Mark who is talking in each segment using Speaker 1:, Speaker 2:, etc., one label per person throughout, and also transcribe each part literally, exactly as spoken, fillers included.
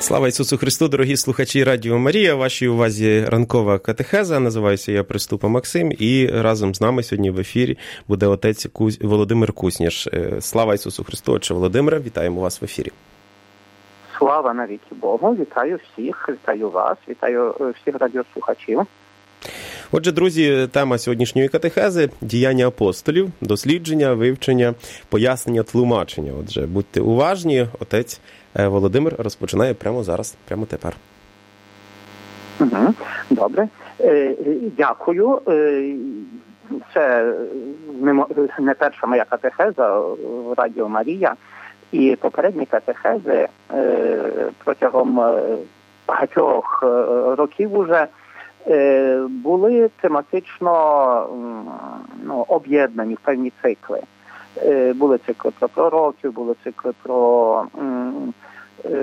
Speaker 1: Слава Ісусу Христу, дорогі слухачі Радіо Марія. Вашій увазі ранкова катехеза. Називаюся я Приступа Максим. І разом з нами сьогодні в ефірі буде отець Кузь... Володимир Кузніш. Слава Ісусу Христу, отче Володимире. Вітаємо вас в ефірі.
Speaker 2: Слава навіки Богу. Вітаю всіх, вітаю вас, вітаю всіх радіослухачів.
Speaker 1: Отже, друзі, тема сьогоднішньої катехези – діяння апостолів, дослідження, вивчення, пояснення, тлумачення. Отже, будьте уважні, отець Володимир розпочинає прямо зараз, прямо тепер.
Speaker 2: Угу. Добре. Е, дякую. Е, це не перша моя катехеза в Радіо Марія. І попередні катехези е, протягом багатьох років уже були тематично ну, об'єднані в певні цикли. Були цикли про пророків, були цикли про е,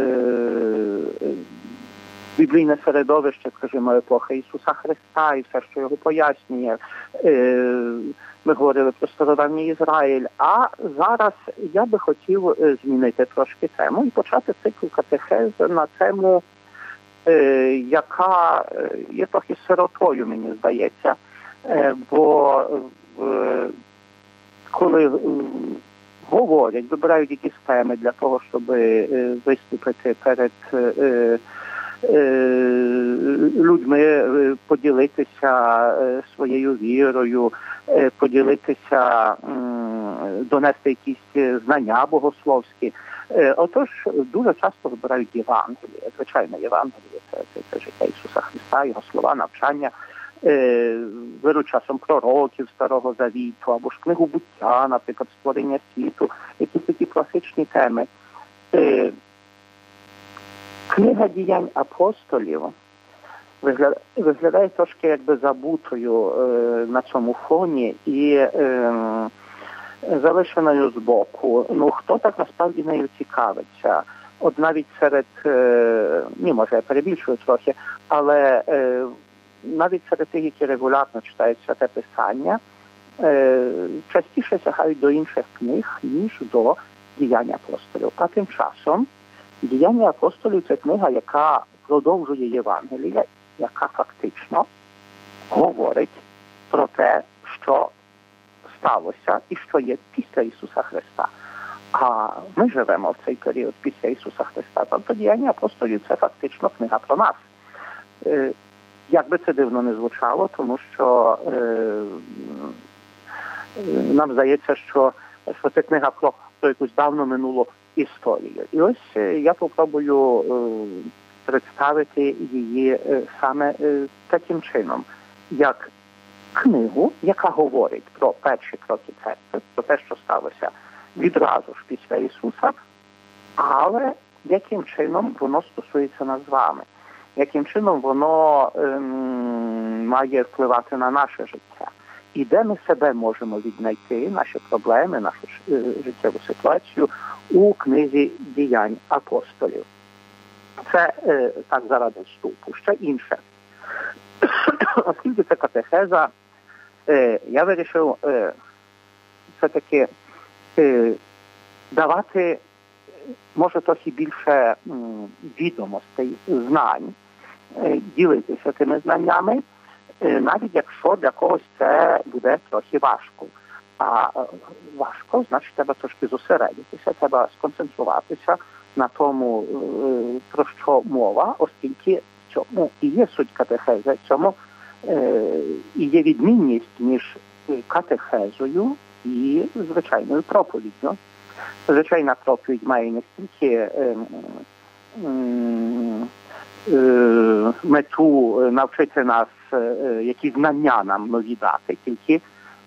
Speaker 2: біблійне середовище, скажімо, епохи Ісуса Христа і все, що його пояснює. Е, ми говорили про стародавній Ізраїль. А зараз я би хотів змінити трошки тему і почати цикл катехез на тему, е, яка є трохи сиротою, мені здається. Е, бо е, коли говорять, вибирають якісь теми для того, щоб виступити перед людьми, поділитися своєю вірою, поділитися, донести якісь знання богословські. Отож, дуже часто вибирають Євангеліє. Звичайно, Євангеліє – це, це, це життя Ісуса Христа, Його слова, навчання. Беруть часом пророків Старого Завіту, або ж книгу буття, наприклад, створення світу, якісь такі класичні теми. Книга діянь апостолів виглядає трошки якби забутою на цьому фоні і залишеною збоку. Ну, хто так насправді нею цікавиться? От навіть серед, ні, може я перебільшую трохи, але навіть серед тих, які регулярно читають Святе Писання, частіше сягають до інших книг, ніж до діянь апостолів. А тим часом діяння апостолів – це книга, яка продовжує Євангелія, яка фактично говорить про те, що сталося і що є після Ісуса Христа. А ми живемо в цей період після Ісуса Христа. Тобто діяння апостолів – це фактично книга про нас. Як би це дивно не звучало, тому що е, нам здається, що, що це книга про, про якусь давно минулу історію. І ось я попробую е, представити її е, саме е, таким чином, як книгу, яка говорить про перші кроки церкви, про те, що сталося відразу ж після Ісуса, але яким чином воно стосується нас з вами. Яким чином воно ем, має впливати на наше життя. І де ми себе можемо віднайти, наші проблеми, нашу е, життєву ситуацію у книзі діянь апостолів. Це е, так заради вступу. Ще інше. Оскільки це катехеза, е, я вирішив е, все-таки е, давати, може, трохи більше м, відомостей, знань, ділитися тими знаннями, навіть якщо для когось це буде трохи важко. А важко, значить, треба трошки зосередитися, треба сконцентруватися на тому, про що мова, оскільки в цьому і є суть катехези, в цьому і є відмінність між катехезою і звичайною проповіддю. Звичайна проповідь має не стільки мету навчити нас, які знання нам нові дати, тільки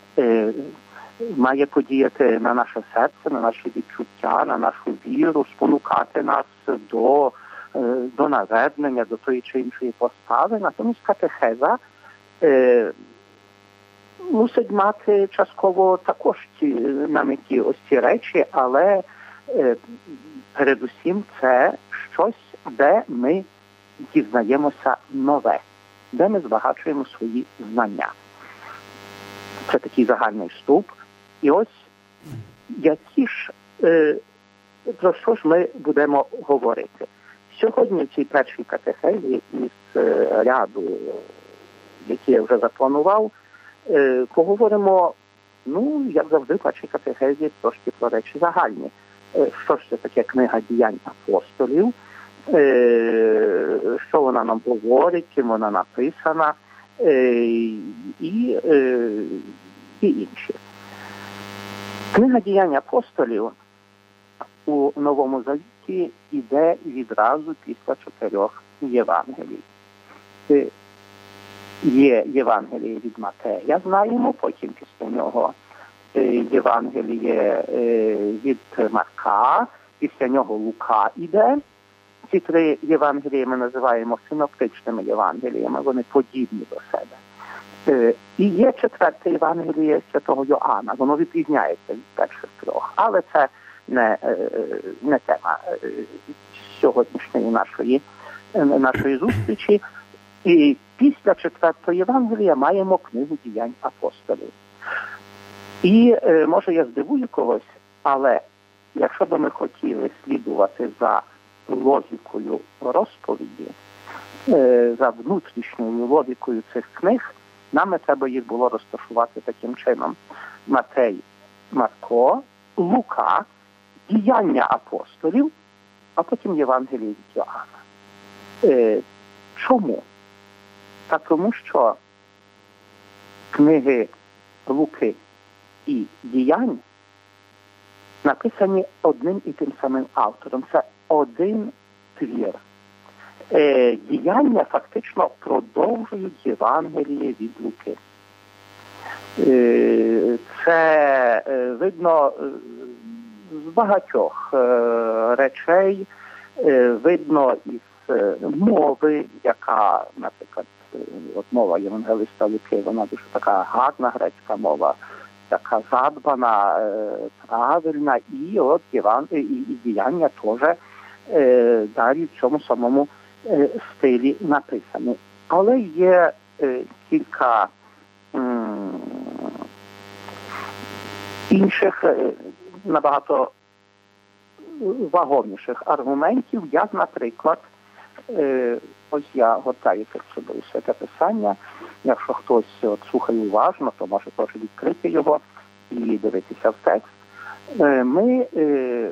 Speaker 2: має подіяти на наше серце, на наші відчуття, на нашу віру, спонукати нас до, до навернення, до тої чи іншої постави. Натомість катехеза е, мусить мати частково також ці, на меті ось ці речі, але е, передусім це щось, де ми дізнаємося нове, де ми збагачуємо свої знання. Це такий загальний вступ. І ось які ж, е, про що ж ми будемо говорити? Сьогодні в цій першій катехезі із ряду, які я вже запланував, поговоримо, ну, як завжди, в першій катехезі трошки про речі загальні. Що ж це таке книга «Діянь апостолів», що вона нам говорить, ким вона написана і, і інші. Книга «Діянь апостолів» у Новому Завіті йде відразу після чотирьох Євангелій. Є Євангеліє від Матея, знаємо, потім після нього Євангеліє від Марка, після нього Лука іде. Ці три Євангелії ми називаємо синоптичними Євангеліями, вони подібні до себе. І є четверте Євангеліє святого Йоанна, воно відрізняється від перших трьох, але це не, не тема сьогоднішньої нашої, нашої зустрічі. І після четвертого Євангелія маємо книгу «Діянь апостолів». І, може, я здивую когось, але якщо б ми хотіли слідувати за логікою розповіді, за внутрішньою логікою цих книг, нам треба їх було розташувати таким чином. Матей, Марко, Лука, Діяння апостолів, а потім Євангеліє від Йоанна. Чому? Та тому, що книги Луки і Діянь написані одним і тим самим автором. Це один твір. Діяння фактично продовжують Євангеліє від Луки. Це видно з багатьох речей, видно із мови, яка, наприклад, от мова євангелиста Луки, вона дуже така гарна грецька мова, така задбана, правильна, і от Єван... і, і діяння теж е, далі в цьому самому е, стилі написані. Але є е, кілька м, інших, е, набагато вагоміших аргументів, як, наприклад, е, ось я гортаю перед собою Святе Писання. Якщо хтось от слухає уважно, то може теж відкрити його і дивитися в текст. Е, ми е,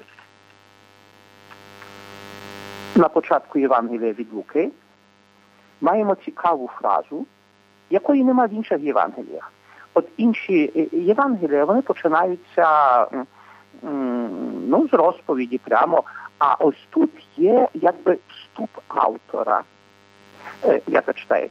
Speaker 2: на початку Євангелія від Луки маємо цікаву фразу, якої нема в інших Євангеліях. От інші Євангелія, вони починаються ну, з розповіді прямо, а ось тут є якби вступ автора. Я зачитаю,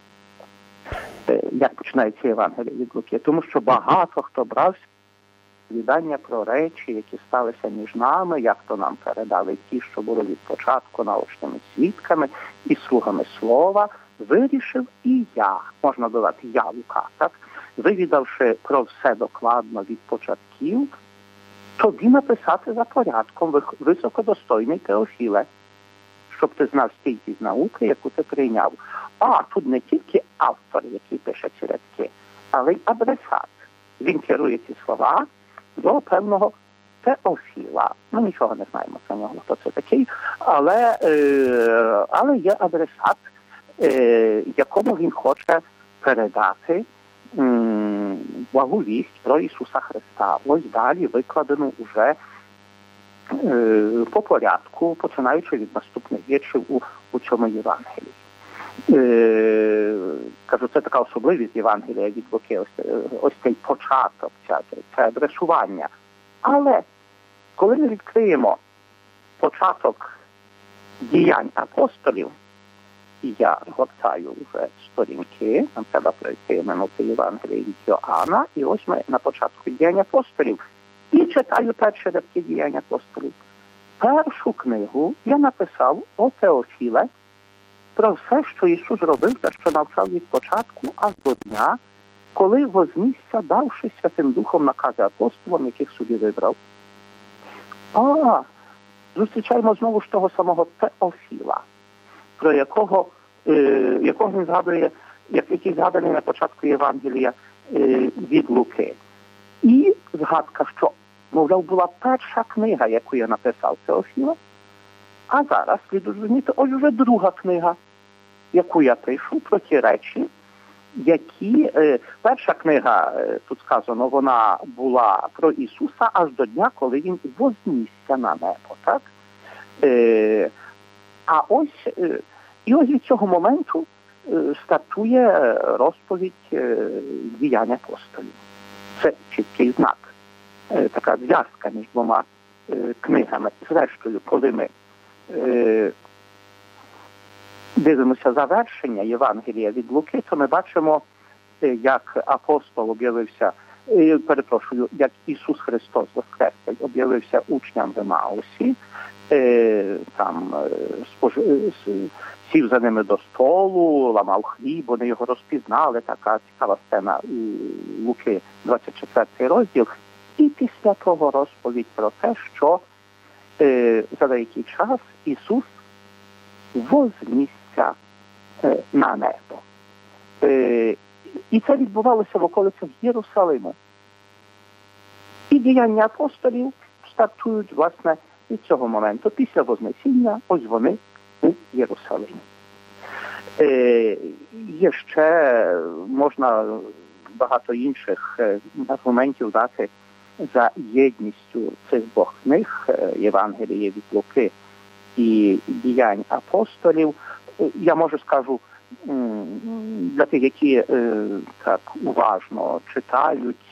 Speaker 2: як починається Євангелія від Луки. Тому що багато хто брав відання про речі, які сталися між нами, як то нам передали ті, що були від початку наочними свідками і слугами слова, вирішив і я, можна додати я, Лука, так, вивідавши про все докладно від початків, тобі написати за порядком, високодостойний Теофіле, щоб ти знав стільки з науки, яку ти прийняв. А, тут не тільки автор, який пише ці рядки, але й адресат. Він керує ці слова до певного Теофіла. Ми нічого не знаємо про нього, хто це такий, але, е, але є адресат, е, якому він хоче передати м, благовість про Ісуса Христа. Ось далі викладено уже е, по порядку, починаючи від наступних віршів у, у цьому Євангелії. Е, кажу, це така особливість Євангелія від Луки, ось, ось цей початок, це, це адресування. Але коли ми відкриємо початок діянь апостолів, і я гортаю вже сторінки, нам треба пройти минути Євангелія від Йоанна, і ось ми на початку діянь апостолів, і читаю перші рядки діянь апостолів. Першу книгу я написав о Теофіле про все, що Ісус робив та що навчав від початку аж до дня, коли вознісся, давши Святим Духом накази апостолам, яких собі вибрав. А, зустрічаємо знову ж того самого Теофіла, про якого, е, якого він згадує, який згаданий на початку Євангелія е, від Луки. І згадка, що, мовляв, була перша книга, яку я написав Теофіла, А зараз слід розуміти, ось вже друга книга, яку я пишу про ті речі, які... Е, перша книга, е, тут сказано, вона була про Ісуса аж до дня, коли він вознісся на небо, так? Е, а ось, е, і ось від цього моменту е, стартує розповідь е, діянь апостолів. Це чіткий знак, е, така зв'язка між двома е, книгами. Зрештою, коли ми е, дивимося завершення Євангелія від Луки, то ми бачимо, як апостол об'явився, перепрошую, як Ісус Христос Воскреслий об'явився учням в Емаусі, там сів за ними до столу, ламав хліб, вони його розпізнали, така цікава сцена у Луки, двадцять четвертий розділ, і після того розповідь про те, що за деякий час Ісус вознісся на небо. І це відбувалося в околицях Єрусалиму. І діяння апостолів стартують, власне, від цього моменту. Після Вознесіння, ось вони у Єрусалимі. Є ще, можна багато інших аргументів дати за єдністю цих двох книг, Євангелія від Луки і діянь апостолів. Я можу скажу, для тих, які так уважно читають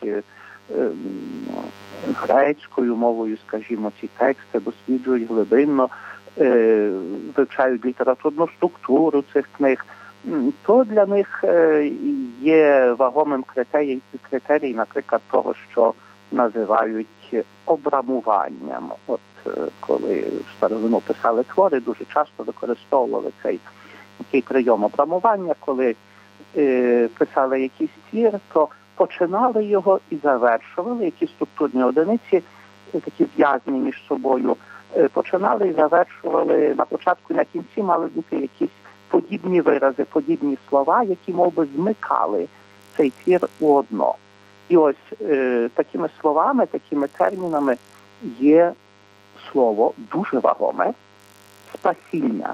Speaker 2: грецькою мовою, скажімо, ці тексти, досліджують глибинно, вивчають літературну структуру цих книг, то для них є вагомим критерій, критерій, наприклад, того, що називають обрамуванням. От коли в старовину писали твори, дуже часто використовували цей такий прийом обрамування, коли е, писали якийсь твір, то починали його і завершували, які структурні одиниці, такі зв'язані між собою, е, починали і завершували на початку і на кінці, мали бути якісь подібні вирази, подібні слова, які мов би змикали цей твір у одно. І ось е, такими словами, такими термінами є слово дуже вагоме спасіння.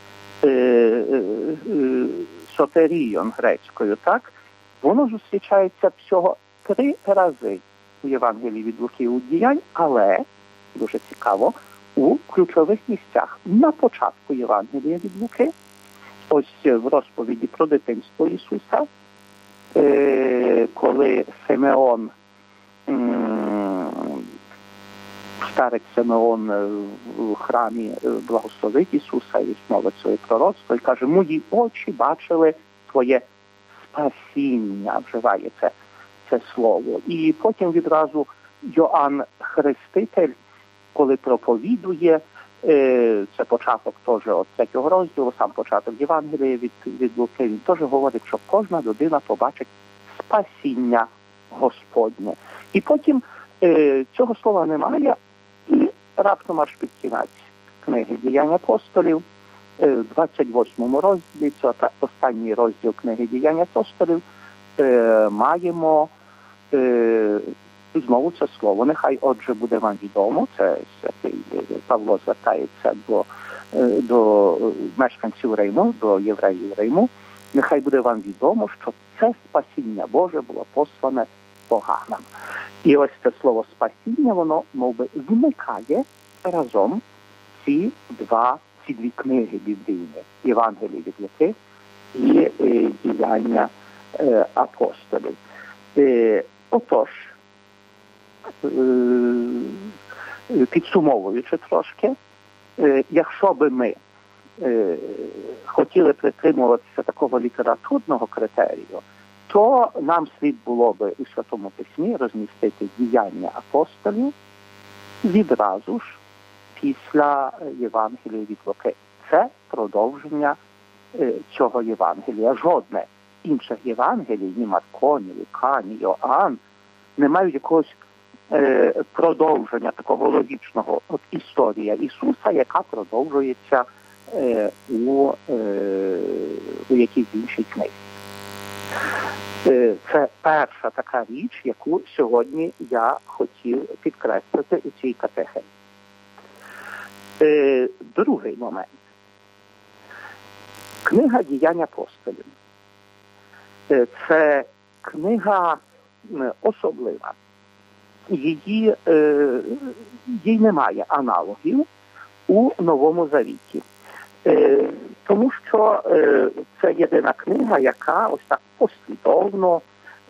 Speaker 2: Сотеріон грецькою, так? Воно зустрічається всього три рази у Євангелії від Луки у діянь, але, дуже цікаво, у ключових місцях. На початку Євангелія від Луки, ось в розповіді про дитинство Ісуса, коли Симеон, старець Симеон в храмі благословить Ісуса і знову своє пророцтво, і каже, мої очі бачили твоє спасіння, вживає це, це слово. І потім відразу Йоанн Хреститель, коли проповідує, це початок теж от третього розділу, сам початок Євангелія від, від Луки, він теж говорить, що кожна людина побачить спасіння Господнє. І потім цього слова немає, і раптом аж під кінець книги «Діянь апостолів», в двадцять восьмому розділі, це останній розділ книги «Діянь апостолів», маємо знову це слово. Нехай, отже, буде вам відомо, це святий Павло звертається до, до мешканців Риму, до євреїв Риму, нехай буде вам відомо, що це спасіння Боже було послане поганим. І ось це слово спасіння, воно, мов би, змикає разом ці два, ці дві книги біблійні, Євангелії від Луки і е, діяння е, апостолів. Е, отож, е, підсумовуючи трошки, е, якщо би ми е, хотіли притримуватися такого літературного критерію, то нам слід було би у Святому Письмі розмістити діяння апостолів відразу ж після Євангелія від Луки. Це продовження е, цього Євангелія. Жодне інших Євангелій, ні Марко, ні Лука, ні Йоанн, не мають якогось е, продовження такого логічного. От історія Ісуса, яка продовжується е, у, е, у якійсь іншій книзі. Це перша така річ, яку сьогодні я хотів підкреслити у цій катехезі. другий момент. Книга «Діянь апостолів» – це книга особлива. Її, їй немає аналогів у Новому Завіті. Тому що це єдина книга, яка ось так послідовно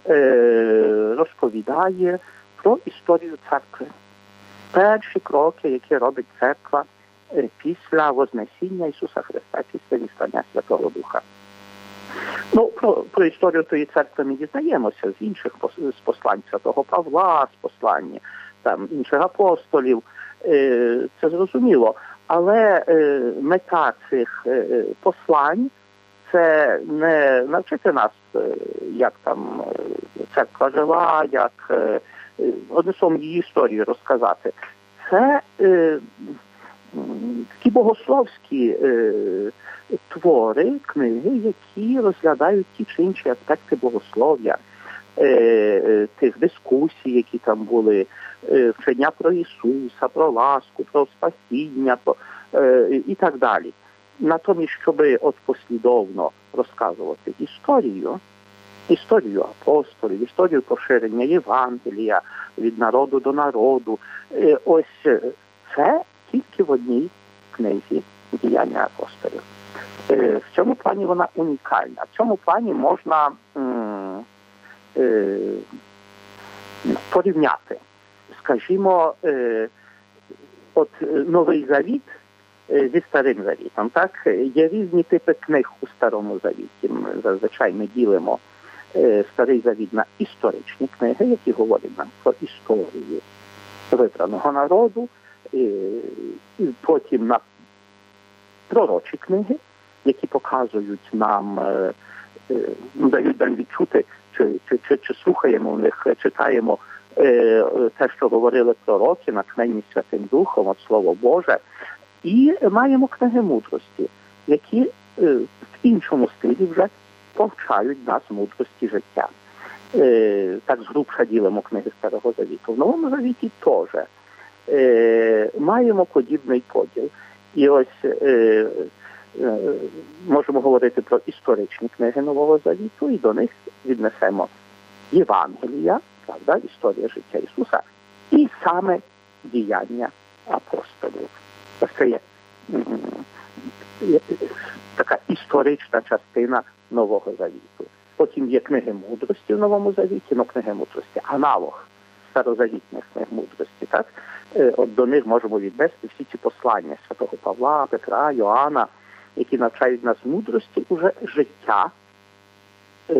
Speaker 2: розповідає про історію церкви. Перші кроки, які робить церква після Вознесіння Ісуса Христа, після відслання Святого Духа. Ну, про, про історію тої церкви ми дізнаємося з інших, з послань Святого Павла, з послань там, інших апостолів. Це зрозуміло. Але мета цих послань – це не навчити нас, як там церква жила, як одним словом її історію розказати. Це е, такі богословські е, твори, книги, які розглядають ті чи інші аспекти богослов'я, е, тих дискусій, які там були, е, вчення про Ісуса, про ласку, про спасіння про, е, і так далі. Натомість, щоб от послідовно розказувати історію, історію апостолів, історію поширення Євангелія від народу до народу. Ось це тільки в одній книзі «Діяння апостолів». В цьому плані вона унікальна. В цьому плані можна м, е, порівняти. Скажімо, е, от Новий Завіт зі Старим Завітом. Так? Є різні типи книг у Старому Завіті. Ми зазвичай ми ділимо Старий Завіт на історичні книги, які говорять нам про історію вибраного народу, і потім на пророчі книги, які показують нам, дають нам відчути, чи, чи, чи, чи слухаємо в них, читаємо те, що говорили пророки, натхненні Святим Духом, от Слово Боже, і маємо книги мудрості, які в іншому стилі вже повчають нас мудрості життя. Е, так згрубша ділимо книги Старого Завіту. В Новому Завіті теж е, маємо подібний поділ. І ось е, е, можемо говорити про історичні книги Нового Завіту, і до них віднесемо Євангелія, правда, історія життя Ісуса, і саме діяння апостолів. Це є е, така історична частина Нового Завіту. Потім є книги мудрості в Новому Завіті, ну книги мудрості, аналог старозавітних книг мудрості. Так? От до них можемо віднести всі ці послання Святого Павла, Петра, Йоанна, які навчають нас мудрості уже життя е-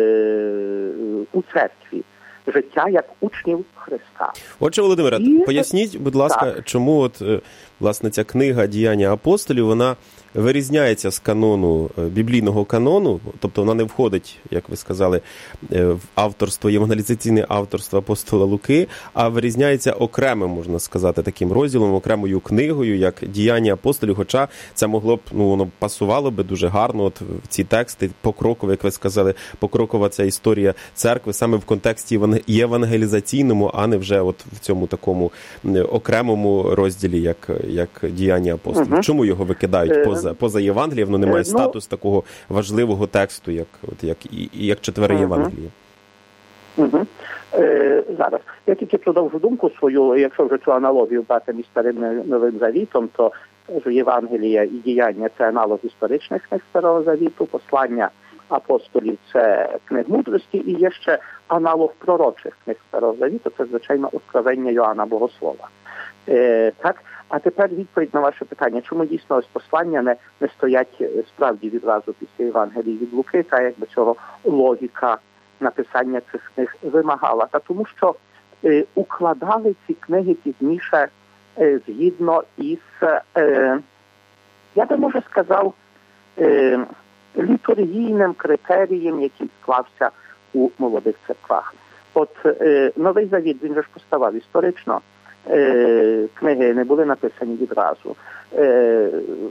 Speaker 2: у церкві. Життя як учнів Христа.
Speaker 1: Отже, Володимире, і... поясніть, будь ласка, так. чому от, власне, ця книга «Діяння апостолів», вона вирізняється з канону, біблійного канону, тобто вона не входить, як ви сказали, в авторство, євангелізаційне авторство апостола Луки, а вирізняється окремим, можна сказати, таким розділом, окремою книгою, як «Діяння апостолів», хоча це могло б, ну, воно пасувало би дуже гарно, от в ці тексти, покроково, як ви сказали, покрокова ця історія церкви, саме в контексті євангелізаційному, а не вже от в цьому такому окремому розділі, як, як «Діяння апостолів». Угу. Чому його викидають поза, поза Євангелієм? Воно не має ну, статус такого важливого тексту, як, от, як, як четвере угу. Євангеліє.
Speaker 2: Угу. Е, зараз. Я тільки продовжу думку свою, якщо вже цю аналогію брати між Старим і Новим Завітом, то Євангелія і діяння – це аналог історичних книг Старого Завіту, послання апостолів – це книг мудрості, і є ще аналог пророчих книг Старого Завіту – це, звичайно, откровення Йоанна Богослова. Е, так? А тепер відповідь на ваше питання, чому дійсно ось послання не, не стоять справді відразу після Євангелії від Луки, та якби цього логіка написання цих книг вимагала. Та тому що е, укладали ці книги пізніше е, згідно із, е, я би, може, сказав, е, літургійним критерієм, який склався у молодих церквах. От е, Новий Завіт, він же ж поставав історично, е, книги не були написані відразу. Е,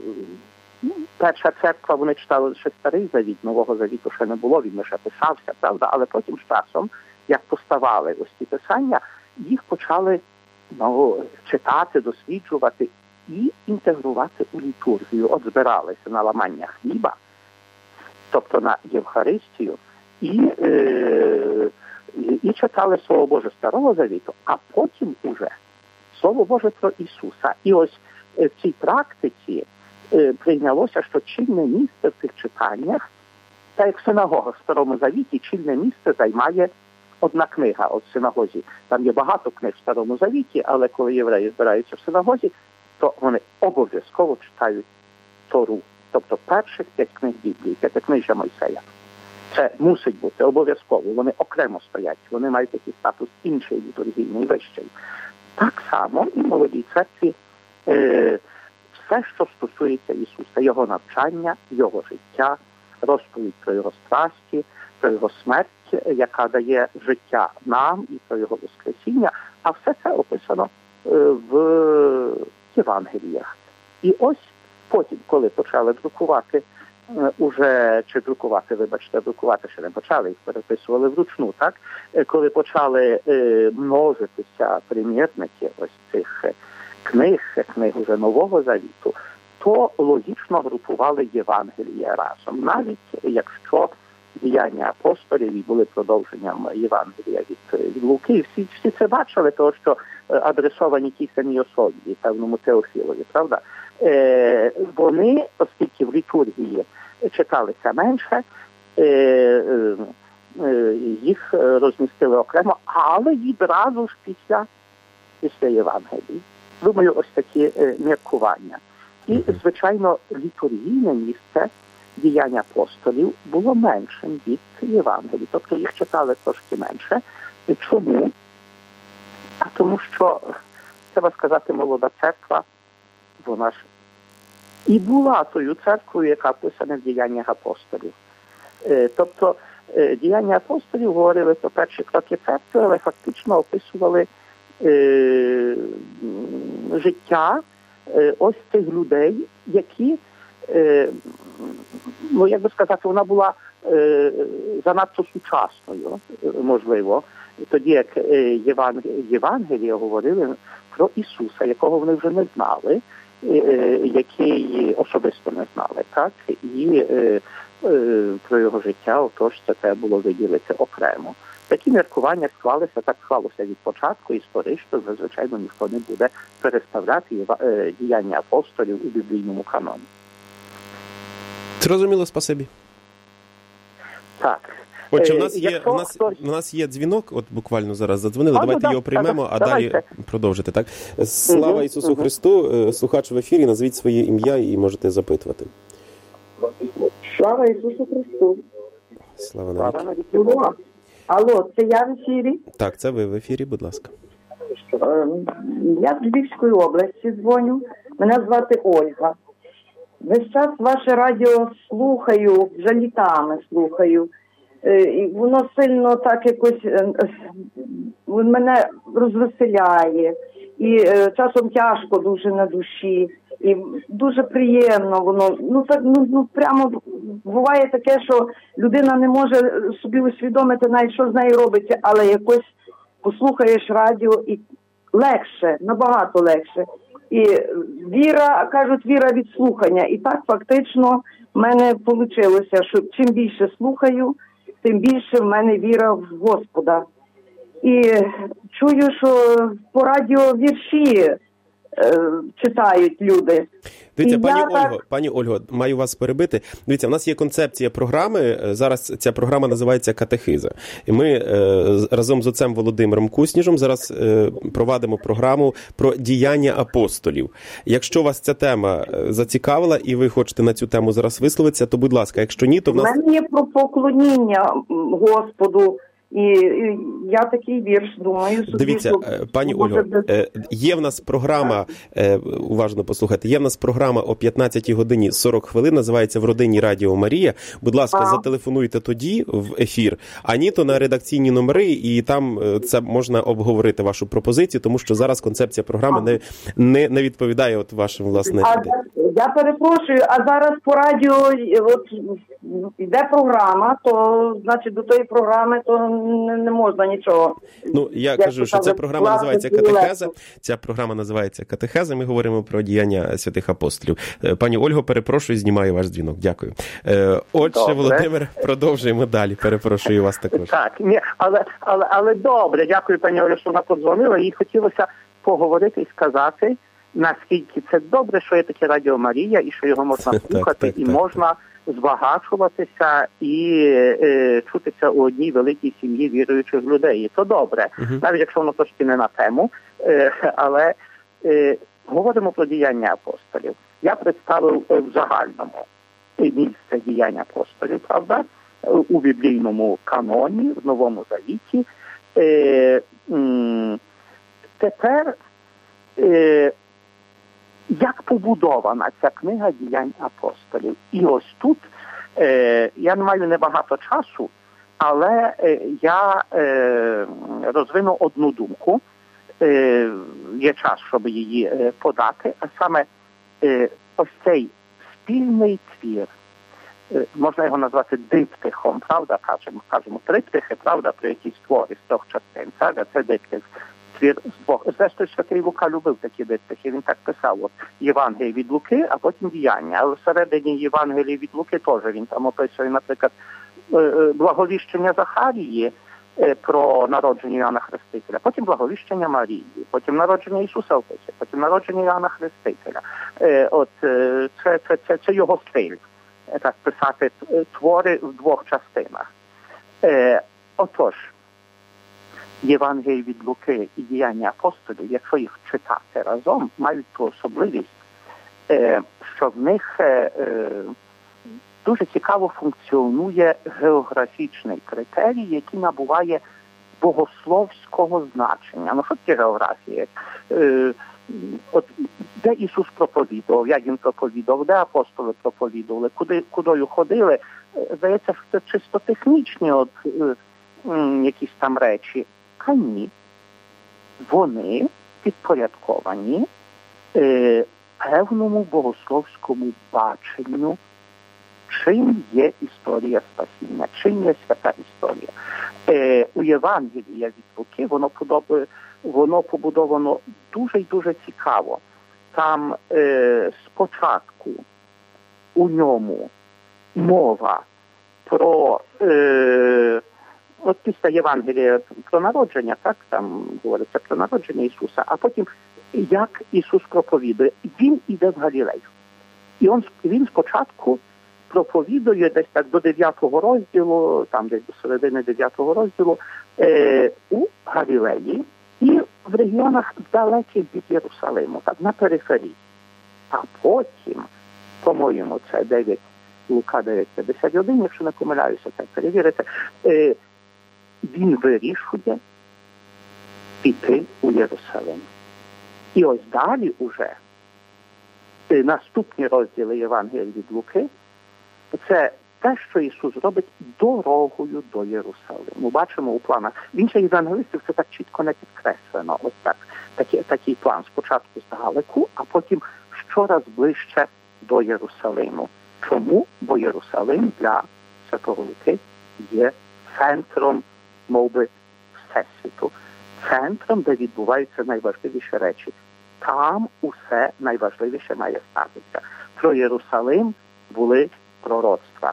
Speaker 2: перша церква, вони читали лише Старий Завіт, Нового Завіту ще не було, він лише писався, правда, але потім з часом, як поставали ось ці писання, їх почали ну, читати, досліджувати і інтегрувати у літургію. От збиралися на ламання хліба, тобто на Євхаристію, і, е, і читали Слово Боже Старого Завіту, а потім уже Слово Боже про Ісуса. І ось в цій практиці е, прийнялося, що чільне місце в цих читаннях, та як в синагогах в Старому Завіті, чільне місце займає одна книга. От в синагозі там є багато книг в Старому Завіті, але коли євреї збираються в синагозі, то вони обов'язково читають Тору, тобто перших п'ять книг Біблії, п'ятикнижжя Мойсея. Це мусить бути обов'язково, вони окремо стоять, вони мають такий статус інший літургійний, вищий. Так само і в Молодій Церкві е, все, що стосується Ісуса, Його навчання, Його життя, розповідь про Його страсті, про Його смерть, яка дає життя нам, і про Його Воскресіння, а все це описано е, в Євангеліях. І ось потім, коли почали друкувати, е, уже, чи друкувати, вибачте, друкувати ще не почали, їх переписували вручну, так? Е, коли почали е, множитися примірники ось цих книг, книг уже Нового Завіту, то логічно групували Євангелія разом. Навіть якщо діяння апостолів і були продовженням Євангелія від, від Луки, всі, всі це бачили, тому що адресовані тій самій особі, певному Теофілові, правда? Е, вони, оскільки в літургії читалися менше, е, е, їх розмістили окремо, але відразу ж після, після Євангелії. Думаю, ось такі е, міркування. І, звичайно, літургійне місце діяння апостолів було меншим від Євангелії. Тобто їх читали трошки менше. І чому? А тому що, треба сказати, Молода Церква, вона ж і була тою церквою, яка вписана в діяннях апостолів. Е, тобто е, діяння апостолів говорили про перші кроки церкви, але фактично описували е, життя е, ось цих людей, які, е, ну, як би сказати, вона була е, занадто сучасною, можливо, тоді як е, Євангелія говорили про Ісуса, якого вони вже не знали, який особисто не знали, так, і е, е, про його життя, отож це треба було виділити окремо. Такі міркування склалися, так склалося від початку, історично, звичайно, ніхто не буде переставляти е, діяння апостолів у біблійному каноні.
Speaker 1: Зрозуміло, спасибі.
Speaker 2: Так.
Speaker 1: Отже, у нас є, у нас, хтось... у нас є дзвінок, от буквально зараз задзвонили, а, давайте ну, його приймемо, так, а давайте. Далі продовжити, так? Слава угу, Ісусу угу. Христу, слухач в ефірі, назвіть своє ім'я і можете запитувати.
Speaker 3: Слава Ісусу Христу.
Speaker 1: Слава навіки.
Speaker 3: Алло, Алло, це я в ефірі?
Speaker 1: Так, це ви в ефірі, будь ласка.
Speaker 3: Я з Львівської області дзвоню, мене звати Ольга. Весь час ваше радіо слухаю, вже літами слухаю. І воно сильно так якось мене розвеселяє, і часом тяжко дуже на душі, і дуже приємно воно. Ну так ну, ну прямо буває таке, що людина не може собі усвідомити навіть, що з нею робиться, але якось послухаєш радіо і легше, набагато легше. І віра, кажуть, віра від слухання. І так фактично в мене вийшло, що чим більше слухаю, тим більше в мене віра в Господа. І чую, що по радіо вірші е, читають люди.
Speaker 1: Дивіться, пані Ольго, так... пані Ольго, маю вас перебити. Дивіться, у нас є концепція програми, зараз ця програма називається «Катехиза». І ми е, разом з отцем Володимиром Кусніжем зараз е, провадимо програму про діяння апостолів. Якщо вас ця тема зацікавила і ви хочете на цю тему зараз висловитися, то будь ласка, якщо ні, то в нас...
Speaker 3: У мене є про поклоніння Господу. І, і я такий вірш думаю, собі,
Speaker 1: дивіться,
Speaker 3: що...
Speaker 1: пані Ольго, є в нас програма, уважно послухайте, є в нас програма о п'ятнадцятій годині сорок хвилин, називається «В родині Радіо Марія». Будь ласка, а. зателефонуйте тоді в ефір, а ні, то на редакційні номери, і там це можна обговорити вашу пропозицію, тому що зараз концепція програми не, не, не відповідає от вашим, власне...
Speaker 3: А, я перепрошую, а зараз по радіо от, йде програма, то, значить, до тої програми то не, не можна нічого.
Speaker 1: Ну, я, я кажу, що ця програма називається «Катехеза». Ця програма називається «Катехеза». Ми говоримо про діяння святих апостолів. Пані Ольго, перепрошую, знімаю ваш дзвінок. Дякую. Отже, добре. Володимир, продовжуємо далі. Перепрошую вас також.
Speaker 2: Так, ні, але, але, але добре. Дякую, пані Олю, що вона подзвонила. Їй хотілося поговорити і сказати, наскільки це добре, що є таке Радіо Марія, і що його можна слухати, і можна збагачуватися і е, чутися у одній великій сім'ї віруючих людей. І то добре, uh-huh. навіть якщо воно трошки не на тему, е, але е, говоримо про діяння апостолів. Я представив в загальному місце діяння апостолів, правда, у біблійному каноні, в Новому Завіті. Е, м, тепер е, як побудована ця книга «Діянь апостолів». І ось тут, е, я не маю небагато часу, але е, я е, розвину одну думку. Е, є час, щоб її е, подати, а саме е, ось цей спільний твір. Е, можна його назвати диптихом, правда, кажемо, кажемо триптихи, правда, про якісь твори з трьох частин. Це, це диптих. Твір з двох. Зрештою, святий Лука любив такі диптихи. Він так писав, от, Євангелій від Луки, а потім діяння. Але всередині Євангелії від Луки теж він там описує, наприклад, благовіщення Захарії про народження Іоанна Хрестителя, потім благовіщення Марії, потім народження Ісуса Отця, потім народження Іоанна Хрестителя. От, це, це, це, це його стиль, так писати твори в двох частинах. Отож, Євангелій від Луки і діяння апостолів, якщо їх читати разом, мають ту особливість, що в них дуже цікаво функціонує географічний критерій, який набуває богословського значення. Ну, що таке географія? От, де Ісус проповідував, як Він проповідував, де апостоли проповідували, куди, кудою ходили, здається, що це чисто технічні от, якісь там речі. А ні, вони підпорядковані е, певному богословському баченню, чим є історія спасіння, чим є свята історія. Е, у Євангелії від Луки воно, подоб... воно побудовано дуже і дуже цікаво. Там е, спочатку у ньому мова про... Е, От після Євангелія про народження, так, там говориться про народження Ісуса, а потім, як Ісус проповідує, Він іде в Галілею. І он, Він спочатку проповідує десь так до дев'ятого розділу, там десь до середини дев'ятого розділу, е, у Галілеї і в регіонах далеких від Єрусалиму, так, на периферії. А потім, по-моєму, це дев'ять, Лука дев'ять п'ятдесят один, якщо не помиляюся, так перевірите, е, він вирішує піти у Єрусалим. І ось далі уже наступні розділи Євангелія від Луки – це те, що Ісус робить дорогою до Єрусалиму. Бачимо у планах. В інших євангелистів це так чітко не підкреслено. Ось так. Такий, такий план. Спочатку здалеку, а потім щораз ближче до Єрусалиму. Чому? Бо Єрусалим для Святого Луки є центром, мов би, всесвіту. Центром, де відбуваються найважливіші речі. Там усе найважливіше має статися. Про Єрусалим були пророцтва.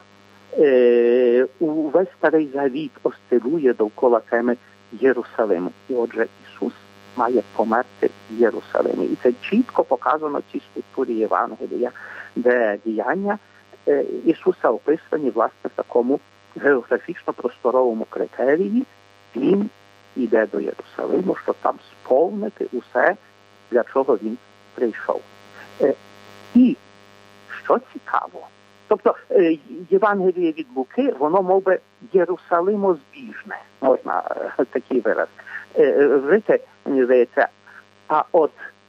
Speaker 2: Е, увесь Старий Завіт осцилує довкола теми Єрусалиму. І отже, Ісус має померти в Єрусалимі. І це чітко показано в цій структурі Євангелія, де діяння е, Ісуса описані, власне, в такому географічно-просторовому критерії. Він йде до Єрусалиму, щоб там сповнити усе, для чого він прийшов. Е, і, що цікаво, тобто е, Євангеліє від Луки, воно, мов би, Єрусалимозбіжне, можна е, такий вираз е, вжити, мені здається. А от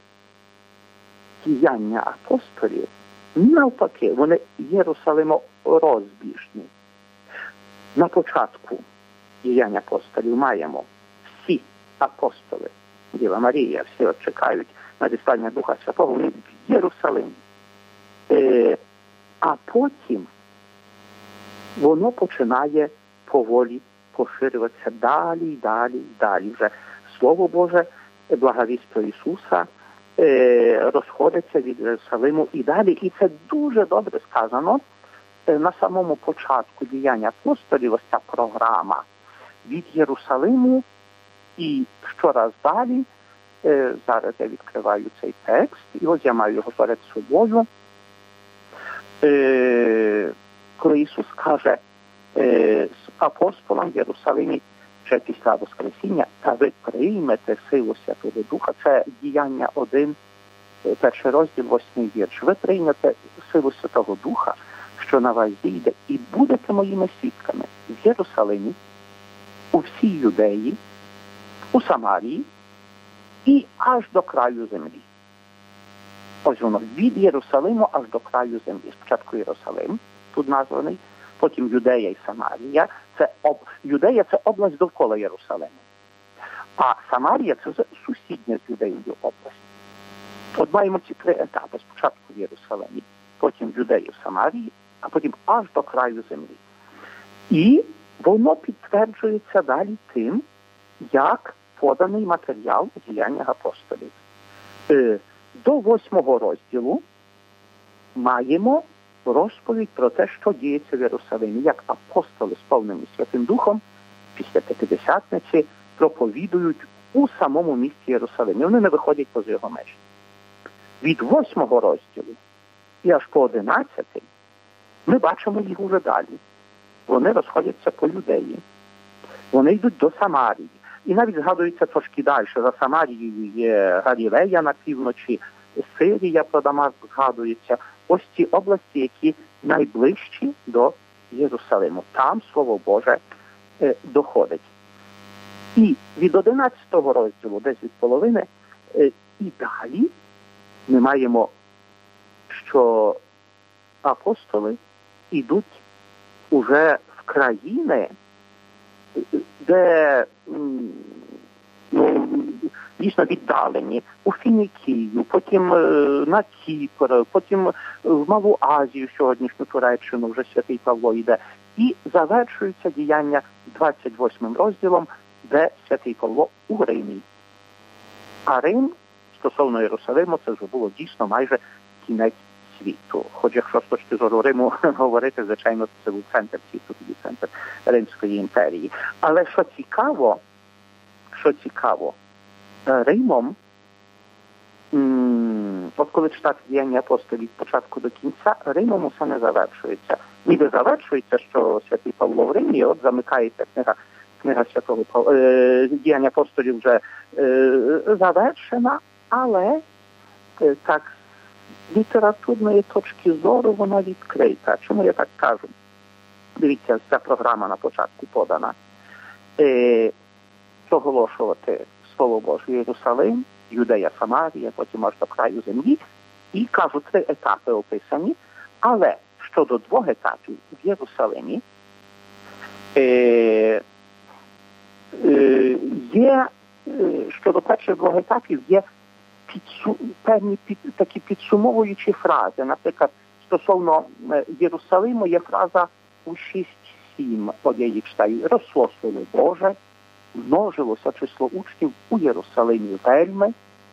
Speaker 2: діяння апостолів, навпаки, вони Єрусалиморозбіжні. На початку діяння апостолів маємо всі апостоли, Діва Марія, всі от чекають на зіслання Духа Святого, вони в Єрусалимі. Е, а потім воно починає поволі поширюватися далі, і далі, і далі. Вже Слово Боже, благовістя Ісуса е, розходиться від Єрусалиму і далі. І це дуже добре сказано е, на самому початку діяння апостолів, ось ця програма від Єрусалиму і щораз далі. Е, зараз я відкриваю цей текст, і ось я маю його перед собою. Е, коли Ісус каже е, з апостолам в Єрусалимі, ще після Воскресіння, та ви приймете силу Святого Духа. Це діяння один, перший розділ, восьмий вірш. Ви приймете силу Святого Духа, що на вас зійде, і будете моїми свідками в Єрусалимі, у всій Юдеї, у Самарії і аж до краю землі. Ось воно, від Єрусалиму аж до краю землі. Спочатку Єрусалим, тут названий, потім Юдея і Самарія. Це об... Юдея – це область довкола Єрусалиму. А Самарія – це сусідня з Юдеєю область. От маємо ці три етапи. Спочатку в Єрусалимі, потім в Юдеї, в Самарії, а потім аж до краю землі. І воно підтверджується далі тим, як поданий матеріал у діяннях апостолів. До восьмого розділу маємо розповідь про те, що діється в Єрусалимі, як апостоли, сповнені Святим Духом, після П'ятидесятниці проповідують у самому місті Єрусалимі. Вони не виходять поза його межі. Від восьмого розділу і аж по одинадцятий ми бачимо їх уже далі. Вони розходяться по Юдеї. Вони йдуть до Самарії. І навіть згадується трошки далі. За Самарією є Галілея на півночі, Сирія, про Дамаск згадується. Ось ці області, які найближчі до Єрусалиму. Там Слово Боже е, доходить. І від одинадцятого розділу, десь від половини, е, і далі ми маємо, що апостоли йдуть уже в країни, де ну, дійсно віддалені, у Фінікію, потім на Кіпр, потім в Малу Азію, сьогоднішню Туреччину, вже святий Павло йде, і завершується діяння двадцять восьмим розділом, де святий Павло у Римі. А Рим, стосовно Єрусалиму, це вже було дійсно майже кінець світу. Хоч якщо з точки зору Риму говорити, звичайно, це був центр світу, тоді центр Римської імперії. Але що цікаво, що цікаво, Римом, м- от коли читати діяння апостолів від початку до кінця, Римом усе не завершується. Ніби завершується, що святий Павло в Римі, от замикається книга, книга святого Павла, е- діяння апостолів вже е- завершена, але е- так з літературної точки зору вона відкрита. Чому я так кажу? Дивіться, ця програма на початку подана. Е- проголошувати Слово Боже, Єрусалим, Юдея, Самарія, потім аж до краю землі. І, кажу, три етапи описані. Але щодо двох етапів в Єрусалимі е, е, є, е, щодо перших двох етапів є підсу, певні під, такі підсумовуючі фрази. Наприклад, стосовно Єрусалиму є фраза у шість сім, от я її читаю, росло Слово Боже, множилося число учнів у Єрусалимі вельми.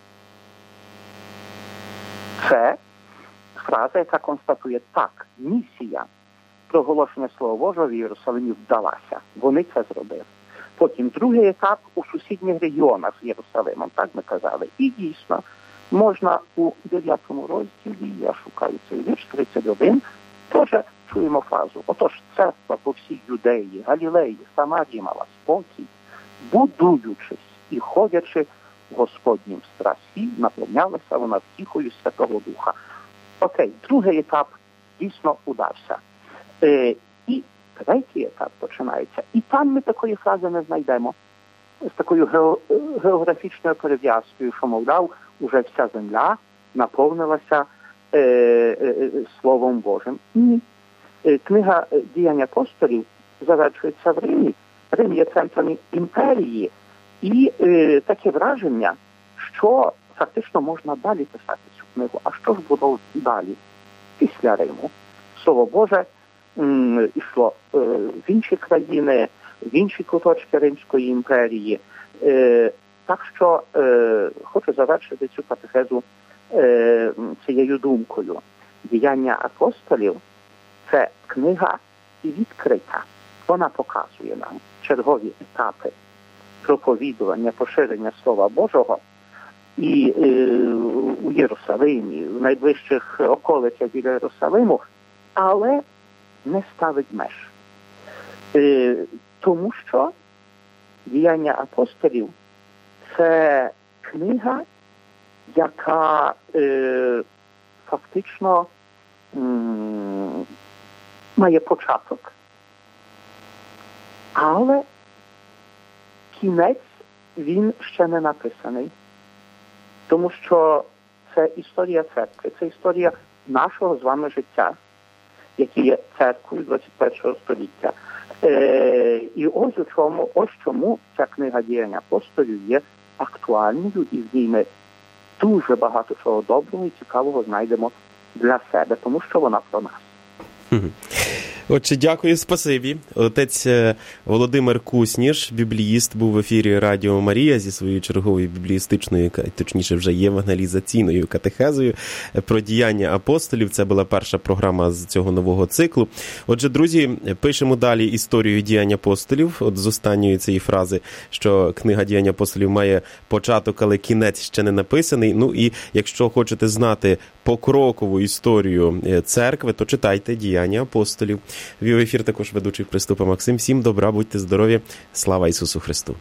Speaker 2: Це фраза, яка констатує так, місія проголошення Слова Божого в Єрусалимі вдалася. Вони це зробили. Потім другий етап у сусідніх регіонах з Єрусалимом, так ми казали. І дійсно, можна у дев'ятому розділі, я шукаю цей вірш, тридцять один, теж чуємо фразу. Отож, церква по всій Юдеї, Галілеї, Самарії мала спокій, будуючись і ходячи в Господнім страсі, наповнялася вона втіхою Святого Духа. Окей, другий етап дійсно удався. Е, і третій етап починається. І там ми такої фрази не знайдемо. З такою ге, географічною перев'язкою, що, мовляв, уже вся земля наповнилася е, е, Словом Божим. Ні. Е, книга «Діяння апостолів» завершується в Римі. Рим є центром імперії. І е, таке враження, що фактично можна далі писати цю книгу. А що ж було далі? Після Риму. Слово Боже м, йшло е, в інші країни, в інші куточки Римської імперії. Так що хочу завершити цю катехезу цією думкою. Діяння апостолів – це книга і відкрита. Вона показує нам чергові етапи проповідування, поширення Слова Божого і е, у Єрусалимі, в найближчих околицях біля Єрусалиму, але не ставить меж. Е, тому що діяння апостолів – це книга, яка е, фактично м, має початок. Але кінець він ще не написаний. Тому що це історія церкви, це історія нашого з вами життя, яке є церквою двадцять першого століття. Е, і ось у чому, ось чому ця книга «Діяння апостолів» є актуальною, і в ній ми дуже багато чого доброго і цікавого знайдемо для себе, тому що вона про нас.
Speaker 1: Отже, дякую, спасибі. Отець Володимир Кусніш, бібліїст, був в ефірі Радіо Марія зі своєю черговою бібліїстичною, точніше вже євангелізаційною катехезою про діяння апостолів. Це була перша програма з цього нового циклу. Отже, друзі, пишемо далі історію діянь апостолів. От з останньої цієї фрази, що книга «Діянь апостолів» має початок, але кінець ще не написаний. Ну і якщо хочете знати покрокову історію церкви, то читайте «Діяння апостолів». Вів ефір також ведучий Приступа Максим. Всім добра, будьте здорові. Слава Ісусу Христу!